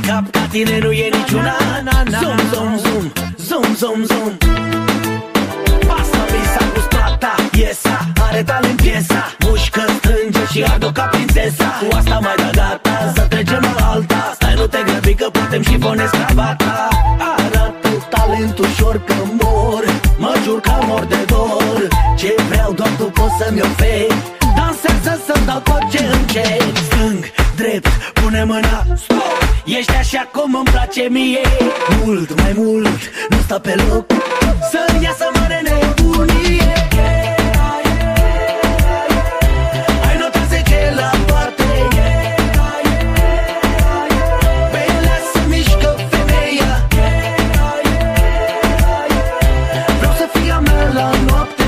cap, ca tine nu e niciuna. Zoom, zoom, zoom, zoom, zoom, zoom. Pasa misa cu strata, piesa, are talent piesa. Mușcă, strânge și adu ca prințesa. Cu asta mai da gata, să trecem la alta. Stai, nu te grăbi că putem șifonezi cravata. Arată talent ușor că mor, mă jur că mor de dor. Ce vreau doar tu poți să-mi oferi. Dansează să-mi dau tot ce încerc. Stâng, drept, pune mâna, stop. Ești așa cum îmi place mie. Mult, mai mult, nu sta pe loc. Să-mi iasă mare nebunie. Ai notat 10 la toate. Pe ele se mișcă femeia. Vreau să fii a mea la noapte.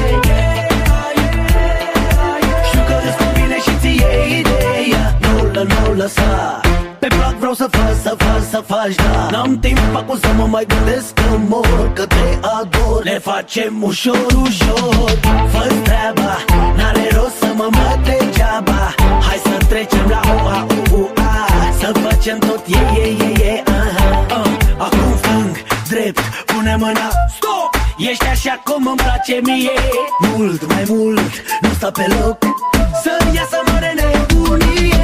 Știu că îți convine și ție ideea. Nu lăsa. Pe plac vreau să faci, da. N-am timp acum să mă mai gândesc că mor, că te ador. Ne facem ușor, ușor. Fă-ți treaba, n-are rost să mă măt degeaba. Hai să trecem la o-a-u-a. Să facem tot Acum stâng, drept, pune mâna, stop. Ești așa cum îmi place mie. Mult, mai mult, nu sta pe loc. Să-mi iasă mare nebunie.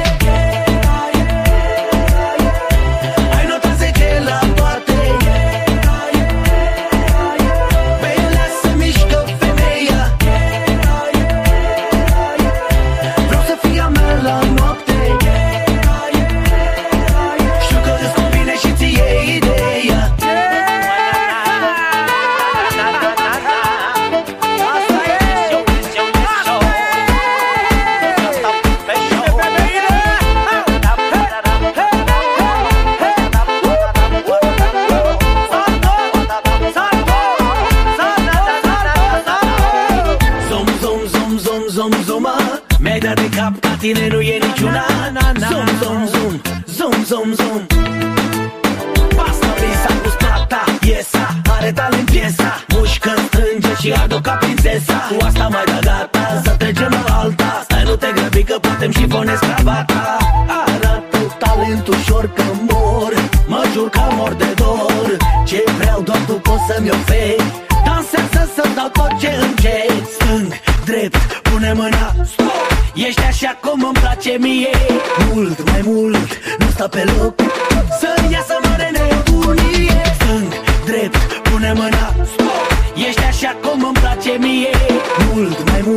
Mi-ai dat de cap, ca tine nu e niciuna. Zoom, zoom, zoom, zoom, zoom, zoom. Pasta brisa cu strata, piesa, are talent piesa. Mușcă, strânge și adu ca prințesa. Cu asta mai da gata, să trecem la alta. Stai, nu te grăbi că putem șifonezi cravata. Arată talent ușor că mor, mă jur că mor de dor. Ce vreau doar tu poți să-mi oferi. Dansează să-mi dau tot ce încerc. Stâng, drept, pune mâna, stop. Ești așa cum îmi place mie. Mult, mai mult, nu sta pe loc. Să-mi iasă mare nebunie. Stâng, drept, pune mâna, stop. Ești așa cum îmi place mie. Mult, mai mult